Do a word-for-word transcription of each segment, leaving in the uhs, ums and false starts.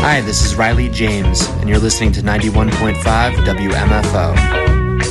Hi, this is Riley James, and you're listening to ninety-one point five W M F O.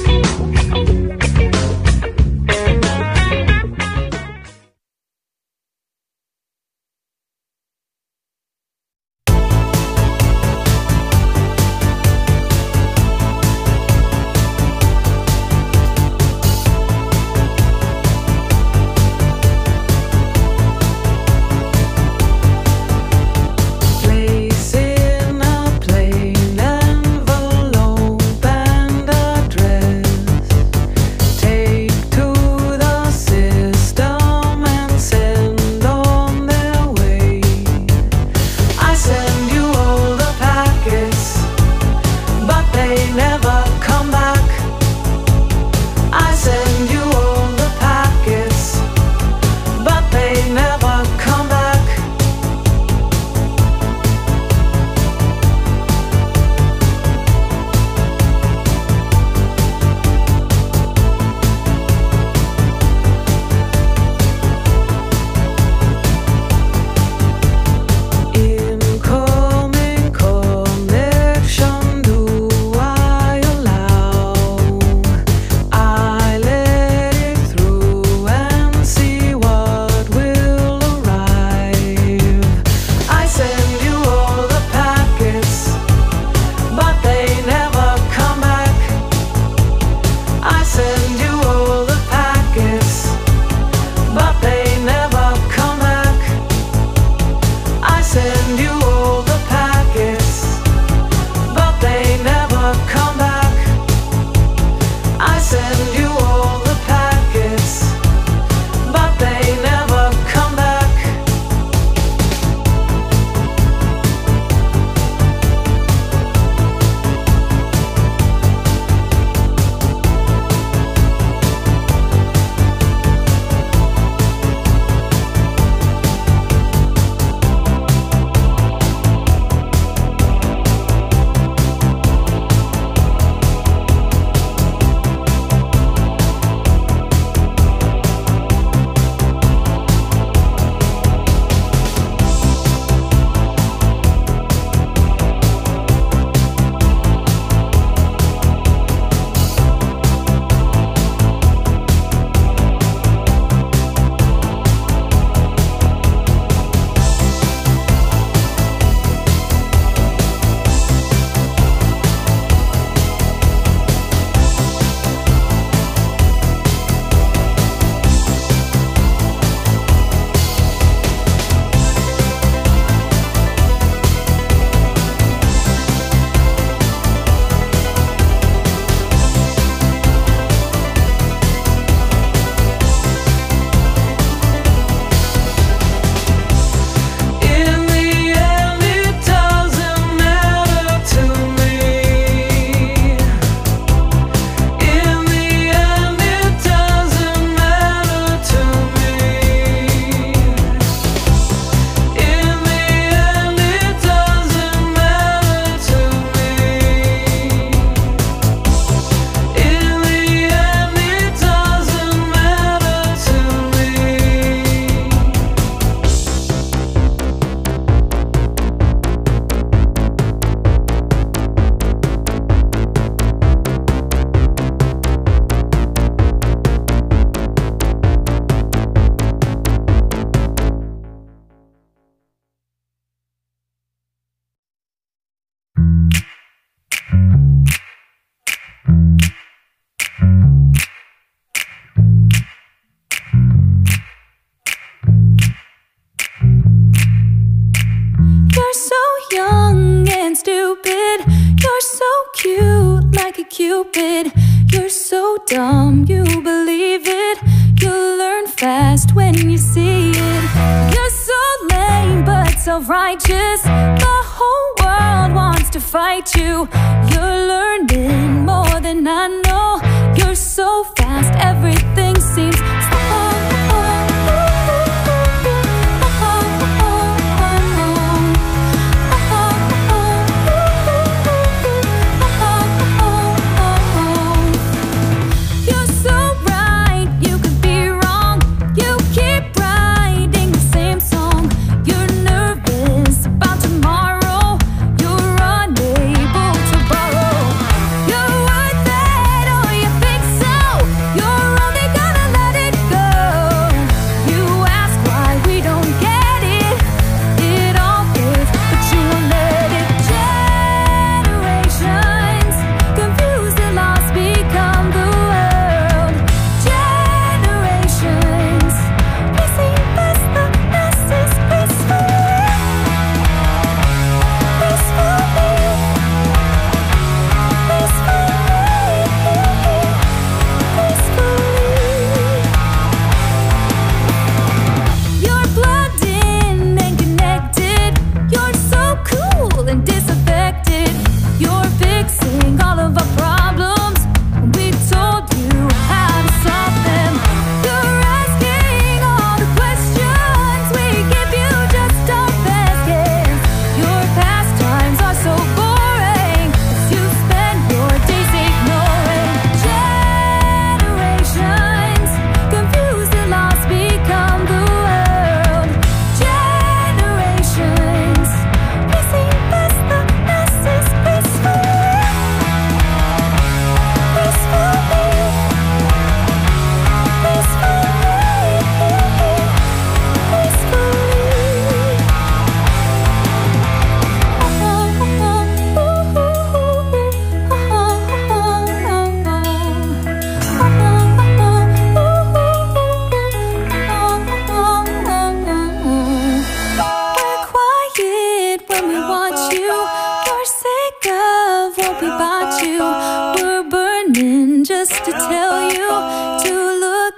Cupid, you're so dumb, you believe it. You'll learn fast when you see it. You're so lame but self-righteous. The whole world wants to fight you. You're learning more than I know. You're so fast, everything seems slow.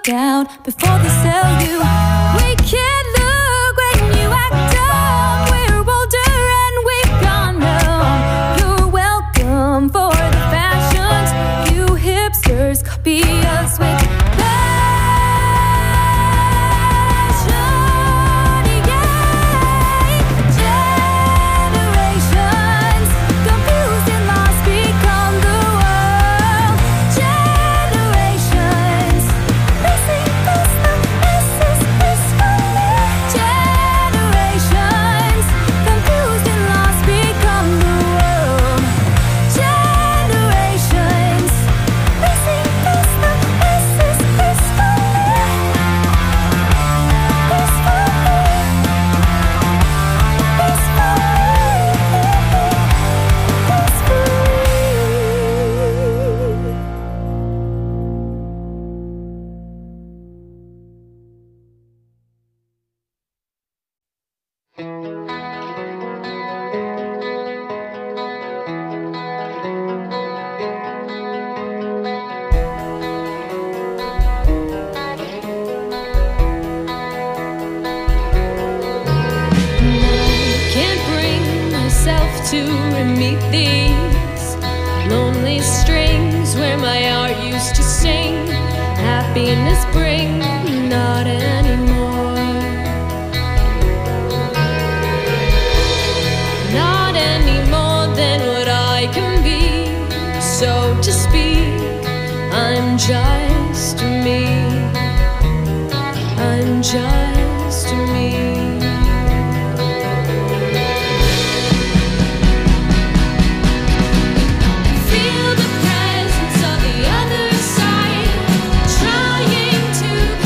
down before they sell you. We can't look when you act up. We're older and we've gone numb. You're welcome for the fashions. You hipsters copy us with to meet these lonely strings where my heart used to sing. Happiness bring, not anymore. Not any more than what I can be. So to speak, I'm just me. I'm just me. To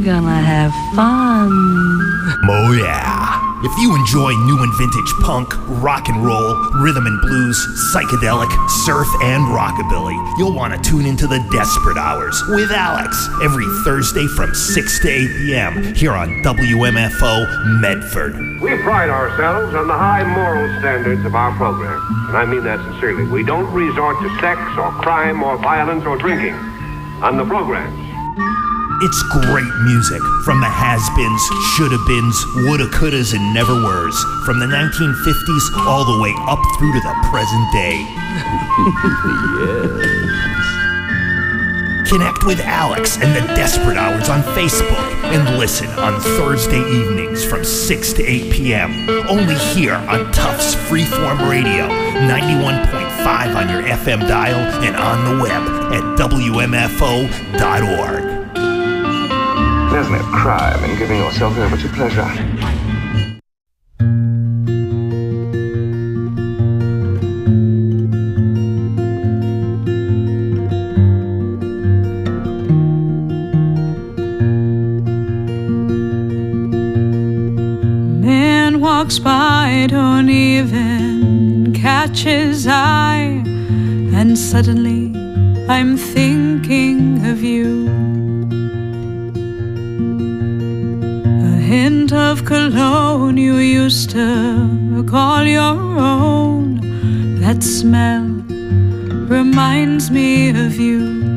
we're gonna have fun. Oh yeah. If you enjoy new and vintage punk, rock and roll, rhythm and blues, psychedelic, surf, and rockabilly, you'll want to tune into the Desperate Hours with Alex every Thursday from six to eight p.m. here on W M F O Medford. We pride ourselves on the high moral standards of our program, and I mean that sincerely. We don't resort to sex or crime or violence or drinking on the programs. It's great music from the has-beens, shoulda-beens, woulda-couldas, and never-weres, from the nineteen fifties all the way up through to the present day. Yes. Connect with Alex and the Desperate Hours on Facebook and listen on Thursday evenings from six to eight p.m. only here on Tufts Freeform Radio, ninety-one point five on your F M dial and on the web at W M F O dot org. There's no crime in giving yourself over to pleasure. Man walks by, don't even catch his eye, and suddenly I'm thinking of you. Hint of cologne you used to call your own. That smell reminds me of you.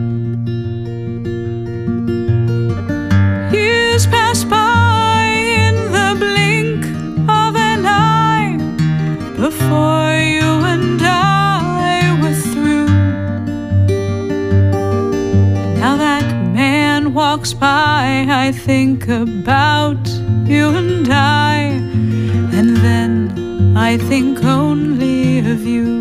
Years pass by in the blink of an eye before you and I were through. Now that man walks by, I think about you and I, and then I think only of you.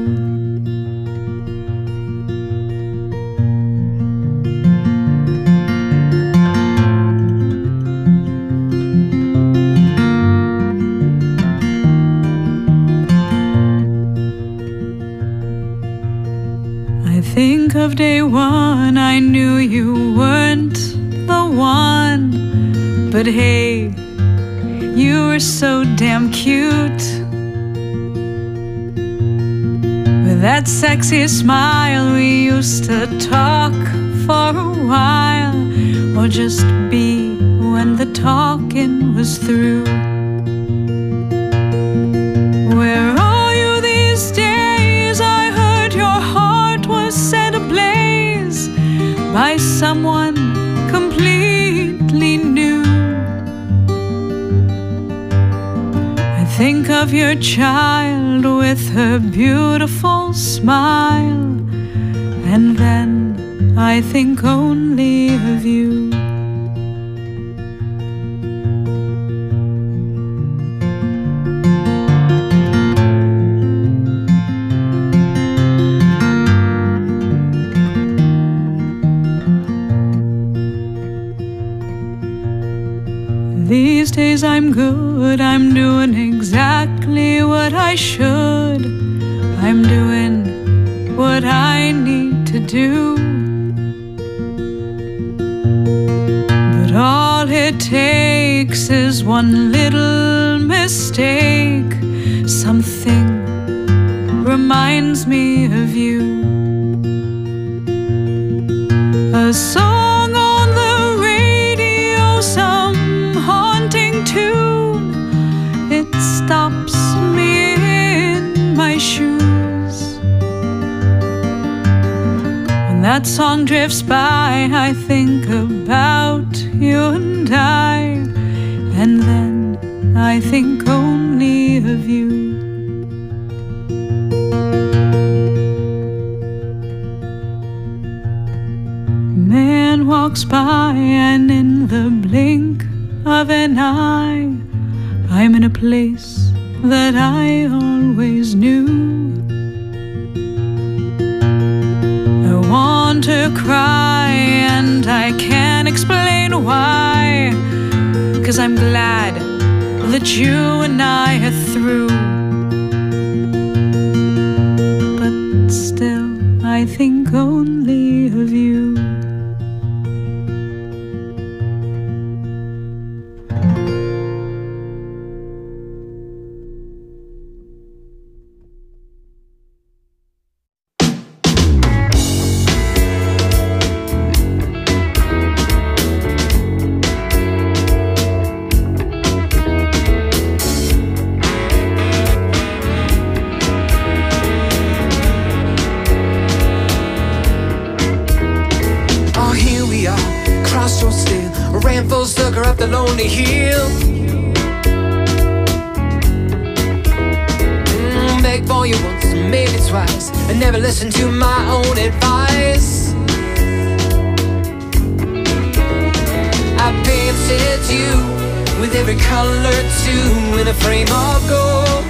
I think of day one, I knew you weren't the one, but hey, you were so damn cute, with that sexy smile. We used to talk for a while, or just be when the talking was through. Where are you these days? I heard your heart was set ablaze by someone completely new. Think of your child with her beautiful smile, and then I think only of you. These days I'm good, I'm doing exactly what I should. I'm doing what I need to do. But all it takes is one little mistake. Something reminds me of you. A song on the radio, some haunting tune. It stops me in my shoes. When that song drifts by, I think about you and I, and then I think only of you. Man walks by, and in the blink of an eye, I'm in a place that I always knew. I want to cry, and I can't explain why, 'cause I'm glad that you and I are through. But still, I think only of you. lonely hill. Mm, begged for you once, maybe twice, and never listened to my own advice. I painted you with every color too in a frame of gold.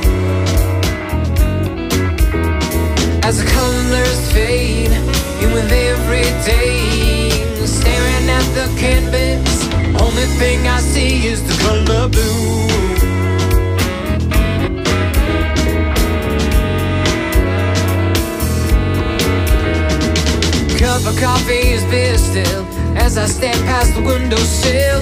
As the colors fade in with every day, staring at the canvas, only thing I see is the color blue. Cup of coffee is bitter still as I step past the windowsill.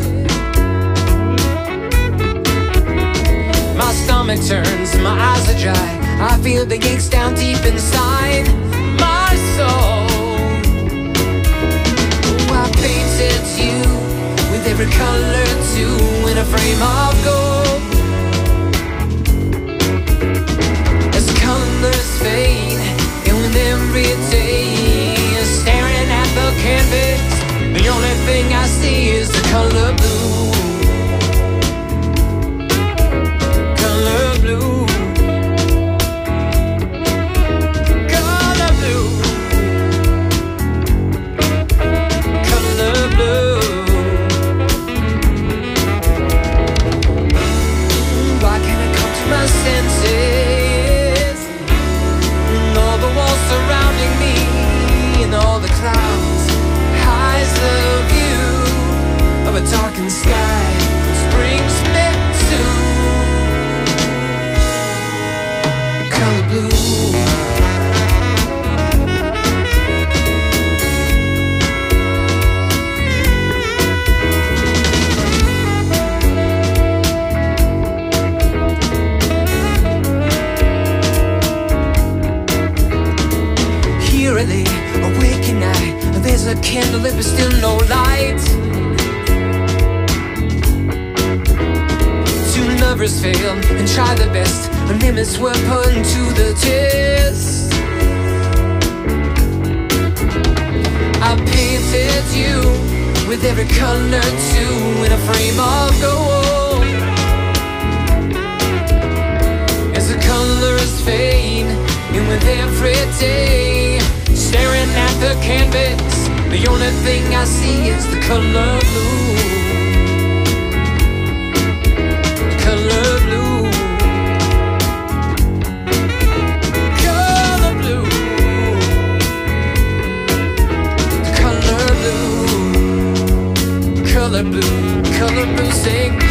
My stomach turns and my eyes are dry. I feel the aches down deep inside my soul. Oh, I painted you with every color too in a frame of gold. As the colors fade and with every day, staring at the canvas, the only thing I see is the color blue. Color blue. Color blue. Color blue. Why can't I come to my senses? And all the walls surrounding me, and all the clouds hides the view of a darkened sky, which brings me to color blue. Here I lay, awake at night. There's a candle lit but still no light. Two lovers fail and try their best. Our limits were put to the test. I painted you with every color too in a frame of gold. As the colors fade and with every day, staring at the canvas, the only thing I see is the color blue. The color blue. Color blue. The color blue. Color blue. Color blue. Sing.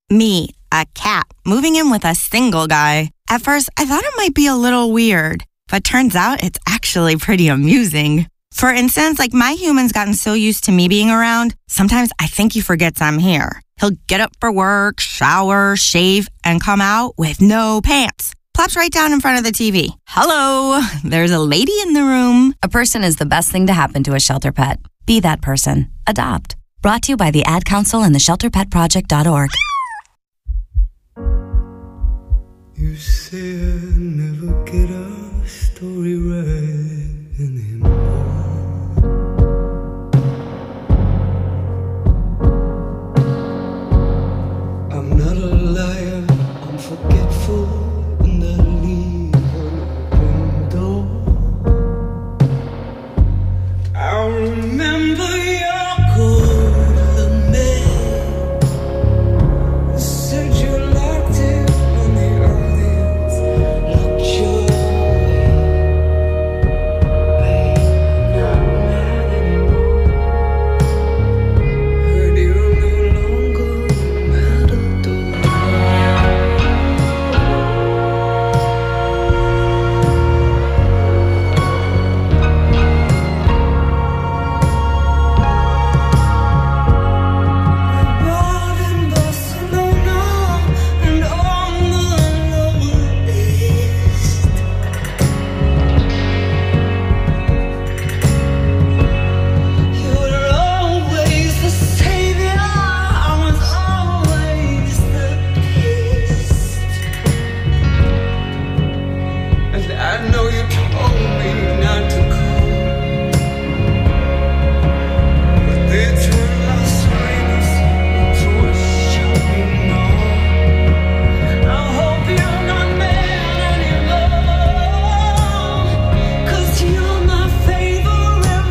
Me, a cat, moving in with a single guy. At first, I thought it might be a little weird, but turns out it's actually pretty amusing. For instance, like my human's gotten so used to me being around, sometimes I think he forgets I'm here. He'll get up for work, shower, shave, and come out with no pants. Plops right down in front of the T V. Hello, there's a lady in the room. A person is the best thing to happen to a shelter pet. Be that person. Adopt. Brought to you by the Ad Council and the shelter pet project dot org. You say I never get a story right anymore. I'm not a liar, I'm forgetful, and I leave an open door. I remember your golden man. You said you locked it when the audience looked your way. Babe, not mad anymore. Heard you're no longer a matador. Abroad in Barcelona and on the Lower East, you were always the savior, I was always the beast. And I know you told me not to come, but they turned Las Vegas into a shopping mall. I hope you're not mad anymore, 'cause you're my favorite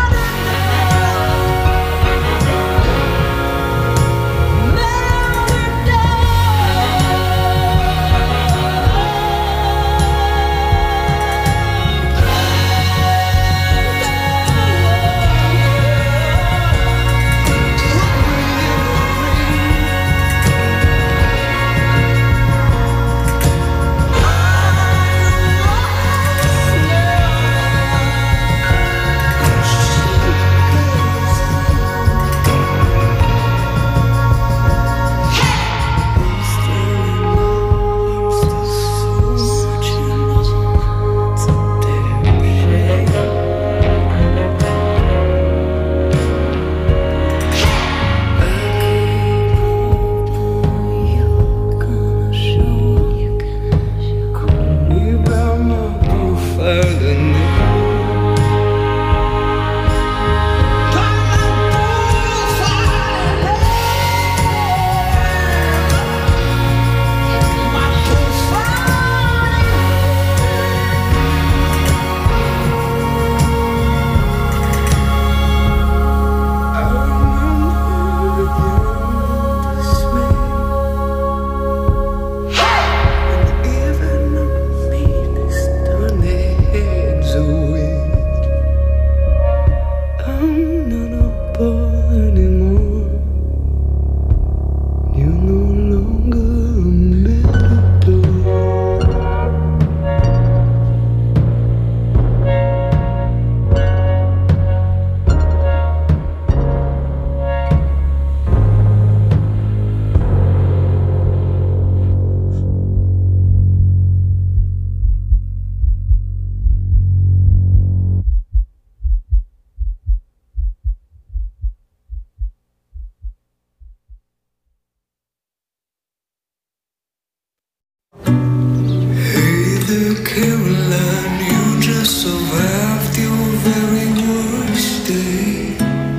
Caroline, you just survived your very worst day.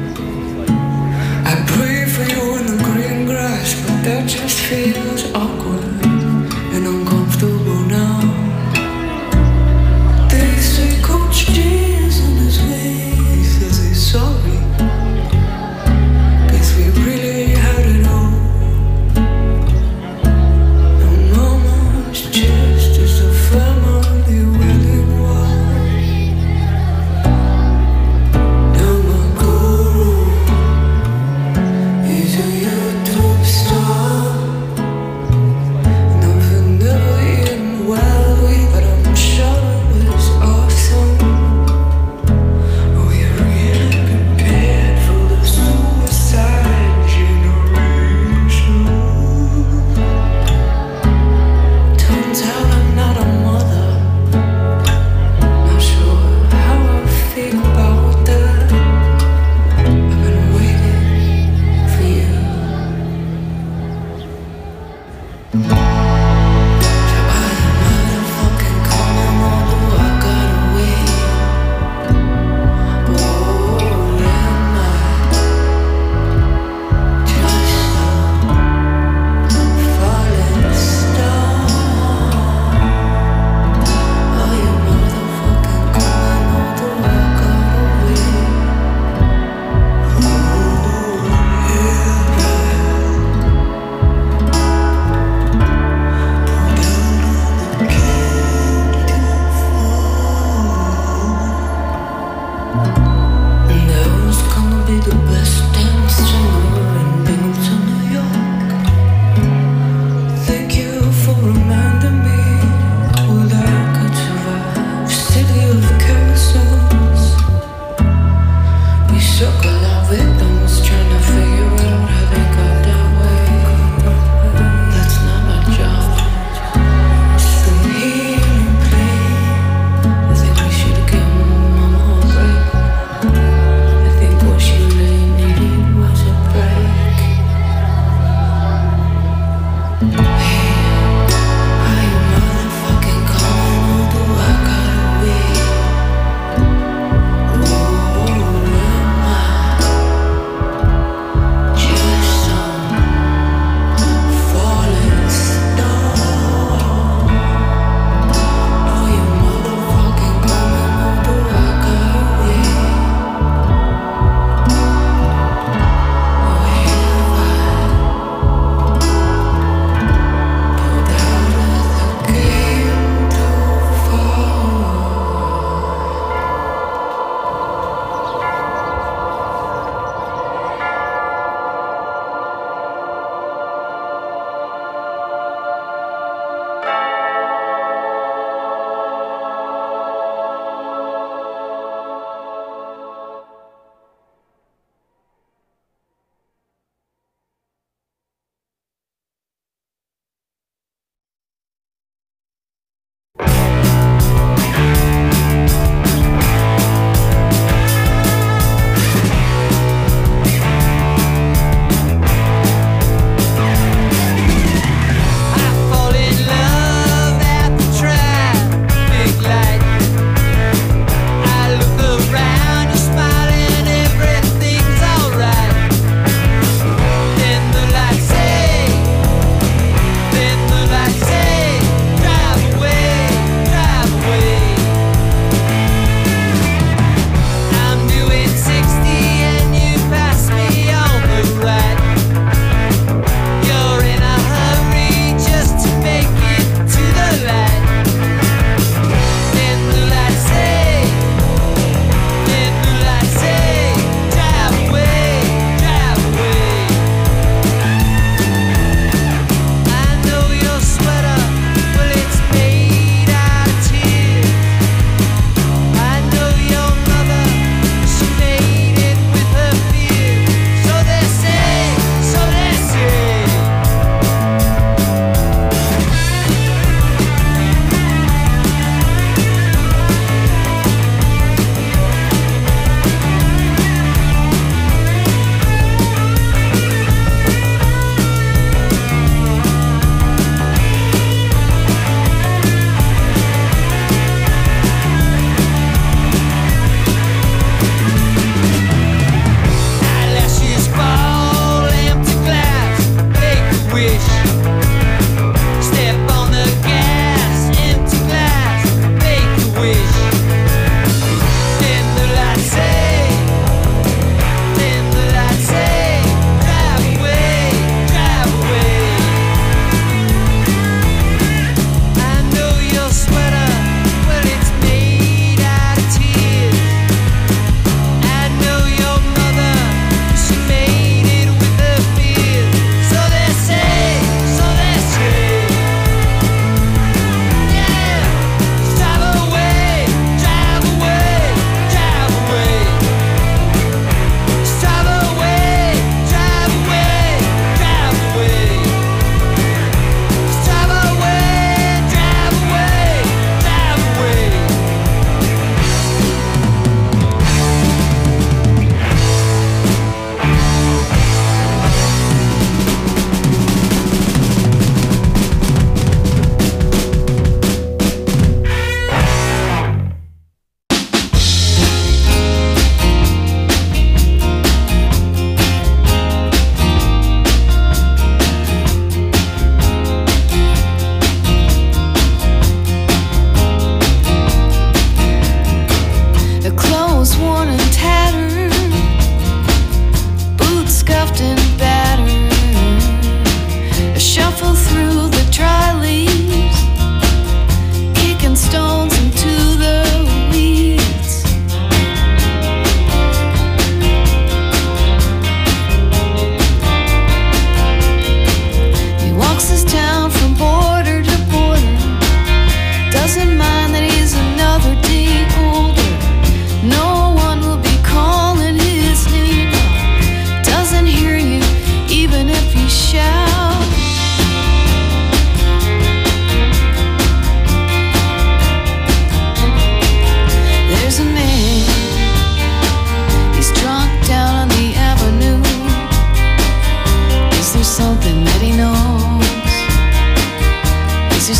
I pray for you in the green grass, but that just feels awkward and uncomfortable now. They say Coach G is on his way. He says he's sorry. Guess we really had it all. And Mama's chest is a family willing wall. Now my guru is a YouTube star. Yeah.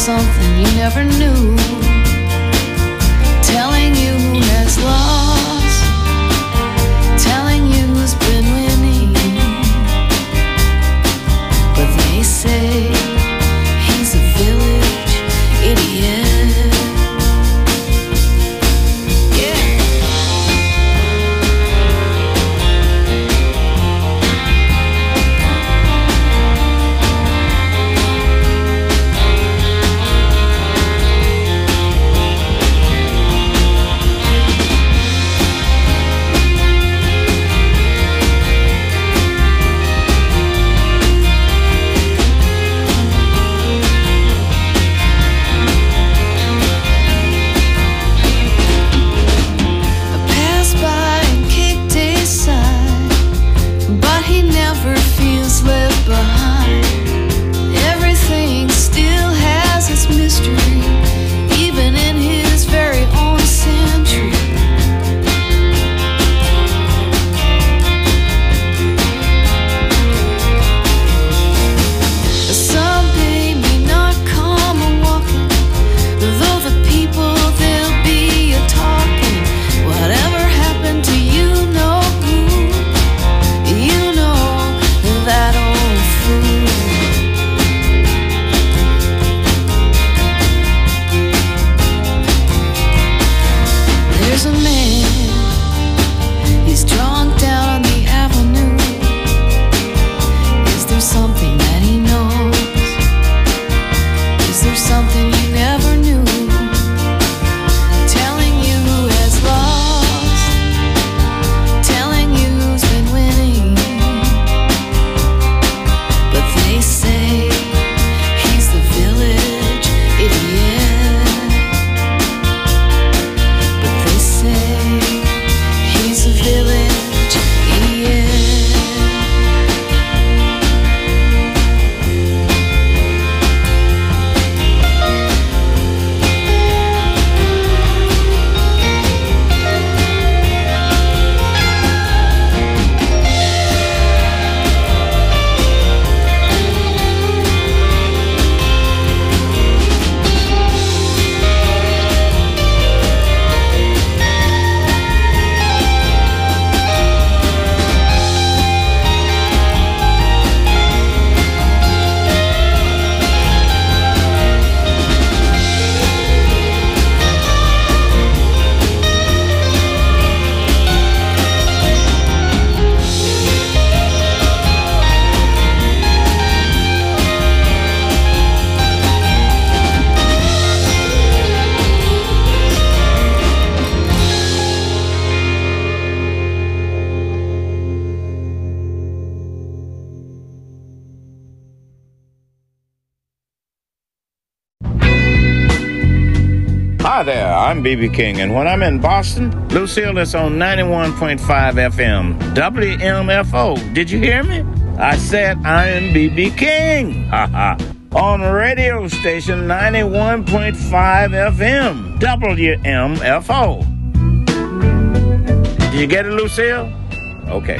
something you never knew, telling you who has lost, telling you who's been winning. But they say he's a village idiot. Hi there, I'm B B King, and when I'm in Boston, Lucille is on ninety-one point five F M, W M F O. Did you hear me? I said I am B B King. Ha ha. On radio station ninety-one point five F M, W M F O. Did you get it, Lucille? Okay.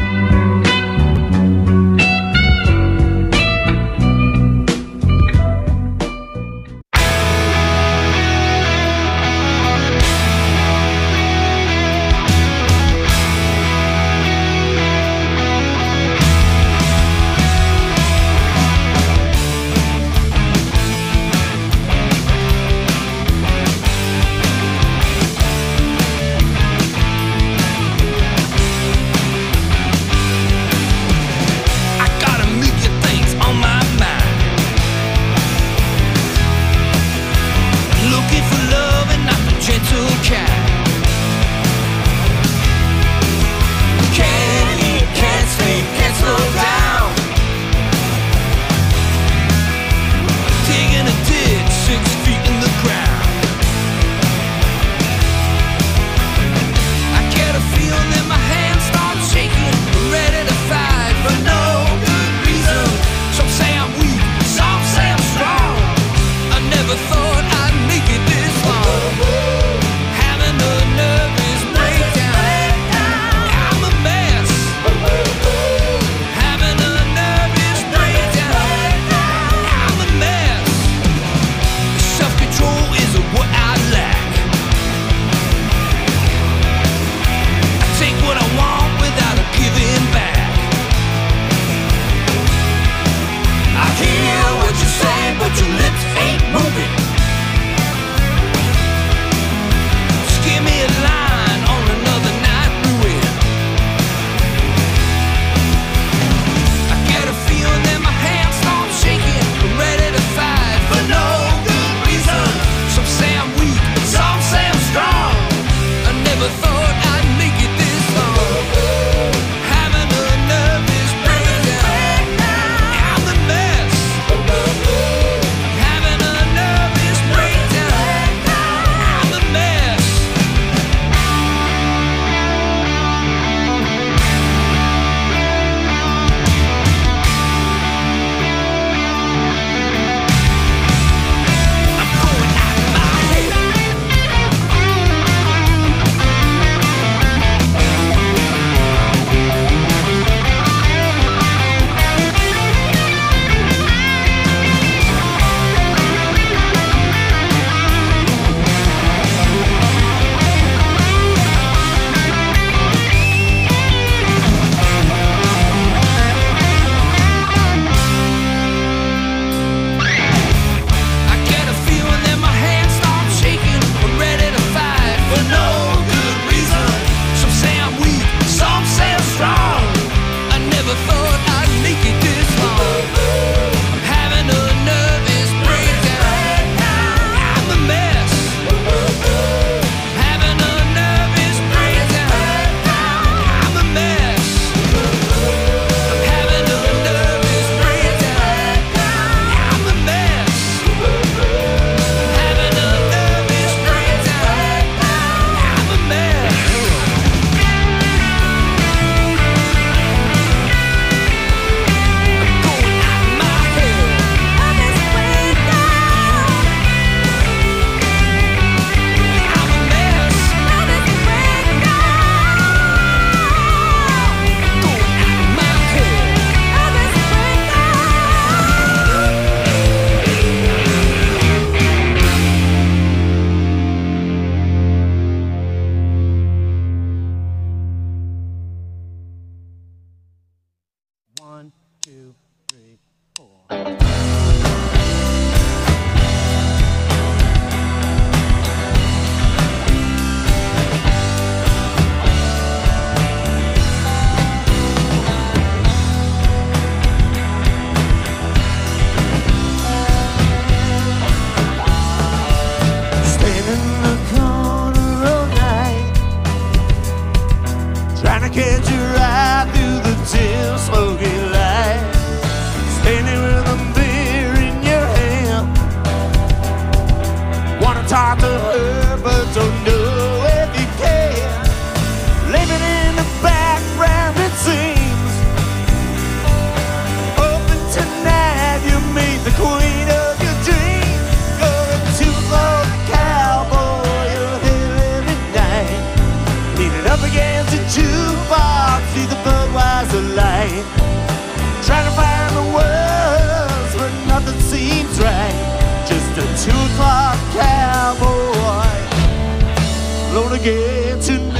Just a two o'clock cowboy, alone again tonight.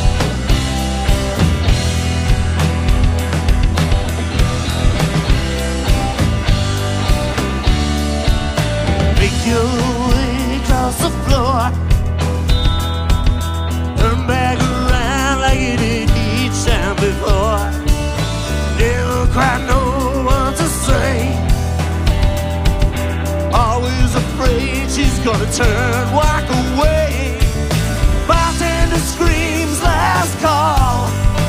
Make your way across the floor, turn back around like you did each time before. Never quite know what to say, always afraid she's gonna turn, walk away. Bartender screams last call,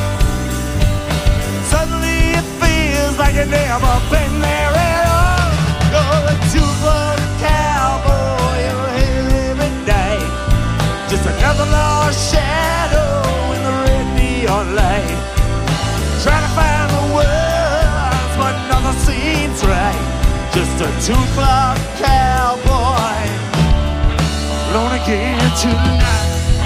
suddenly it feels like you've never been there at all. You're a two-club cowboy, you're here every day, just another lost shadow in the red neon light. Trying to find the words, but nothing seems right. Just a two-o'clock cowboy, alone again tonight.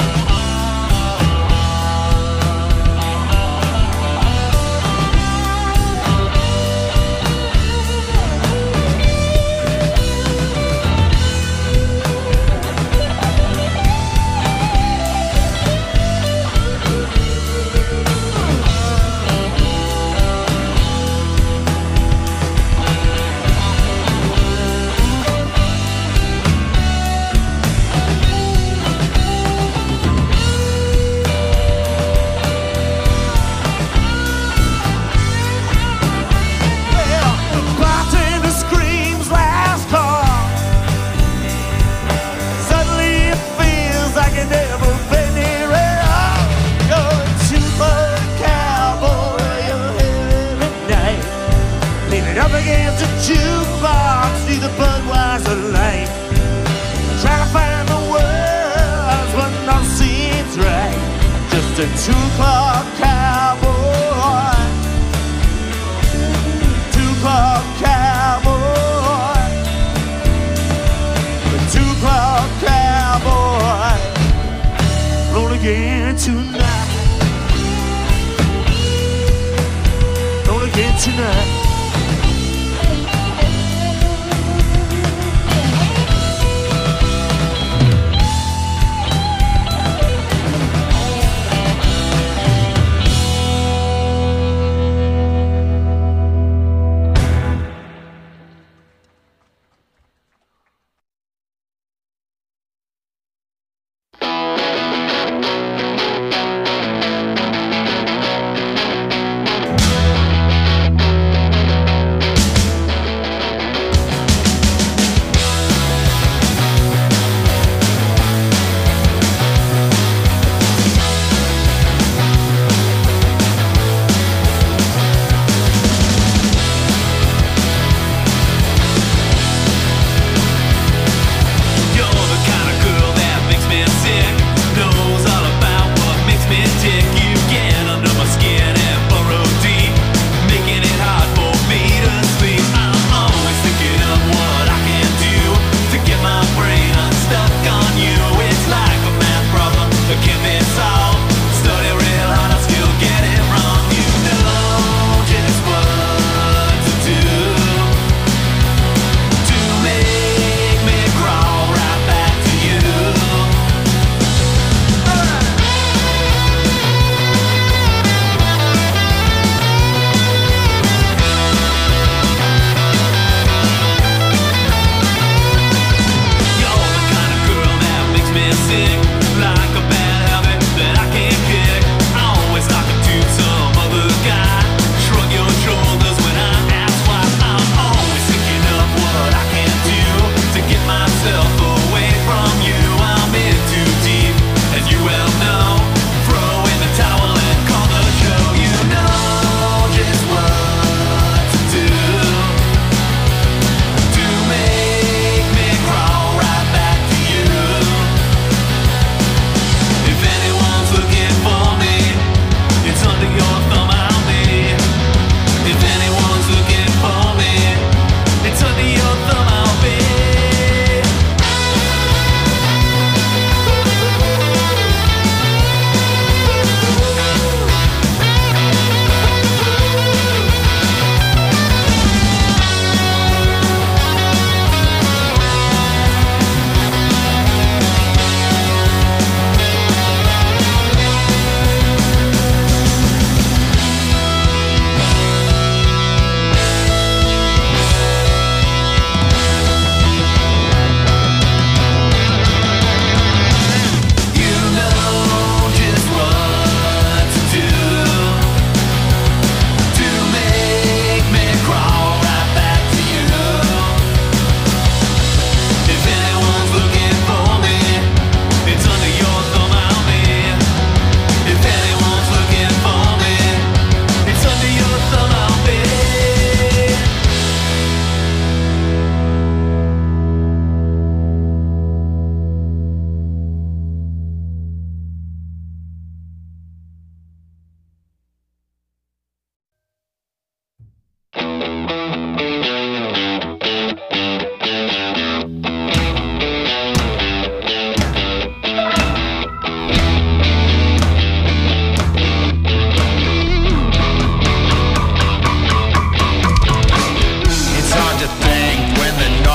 Up against a jukebox, see the Budweiser light. Trying to find the words, but nothing seems right. Just a two-o'clock cowboy, two-o'clock cowboy, a two-o'clock cowboy, alone again tonight, alone again tonight.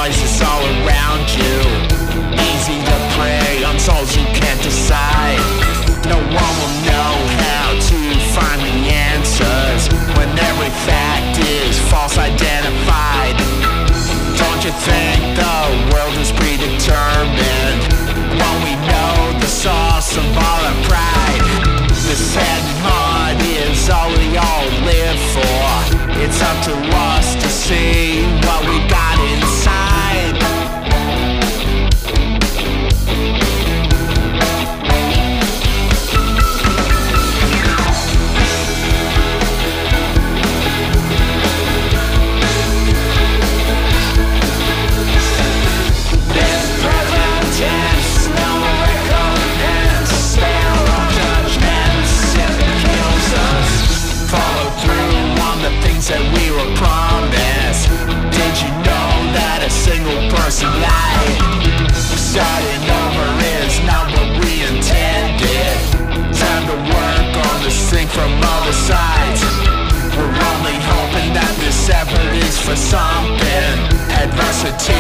noise is all around you. Easy to prey on souls who can't decide. No one will know how to find the answers when every fact is false identified. Don't you think the world is predetermined when we know the source of all our pride? This head and heart is all we all live for. It's up to us to see what we got inside. There's present tense, no recompense. Spare our judgments if it kills us. Follow through on the things that we were promised. Did you know that a single person lied? Starting over is not what we intended. Time to work on this thing from other sides. We're only hoping that this effort is for something. Adversity